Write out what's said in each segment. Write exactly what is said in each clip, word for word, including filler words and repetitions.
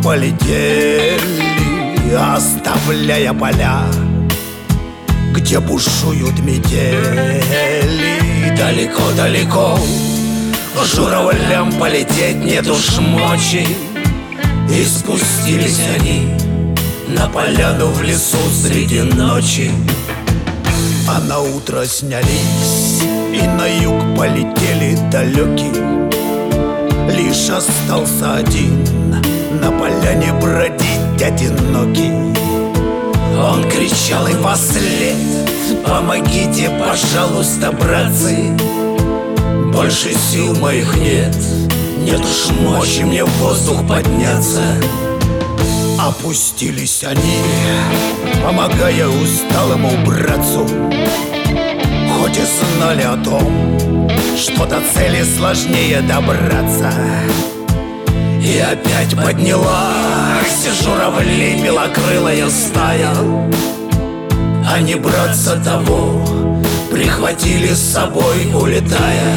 полетели, оставляя поля, где бушуют метели. Далеко-далеко журавлям полететь нет уж мочи, и спустились они на поляну в лесу среди ночи. А на утро снялись и на юг полетели далекие. Лишь остался один на поляне бродить одинокий. Он кричал и вслед: помогите, пожалуйста, братцы, больше сил моих нет, нет уж мочи мне в воздух подняться. Опустились они, помогая усталому братцу, хоть и знали о том, что до цели сложнее добраться. И опять поднялась журавлей белокрылая стая. Они братца того прихватили с собой, улетая.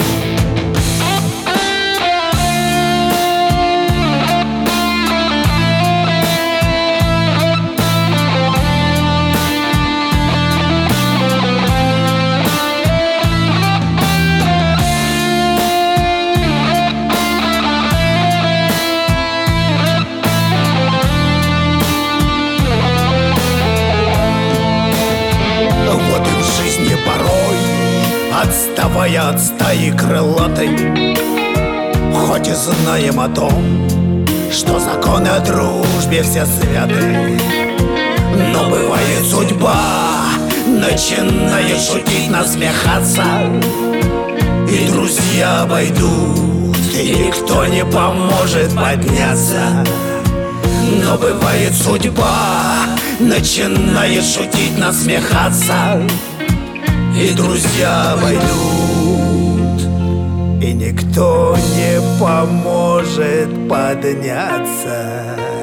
Отставая от стаи крылатой, хоть и знаем о том, что законы о дружбе все святы, но бывает судьба начинает шутить, насмехаться, и друзья обойдут, и никто не поможет подняться. Но бывает судьба начинает шутить, насмехаться, и друзья обойдут, и никто не поможет подняться.